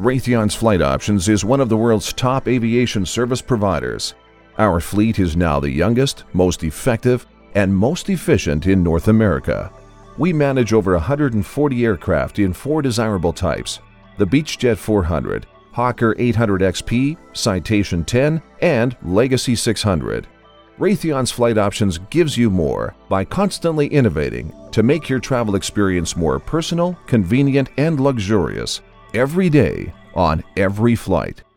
Raytheon's Flight Options is one of the world's top aviation service providers. Our fleet is now the youngest, most effective, and most efficient in North America. We manage over 140 aircraft in 4 desirable types: the Beechjet 400, Hawker 800XP, Citation 10, and Legacy 600. Raytheon's Flight Options gives you more by constantly innovating to make your travel experience more personal, convenient, and luxurious every day on every flight.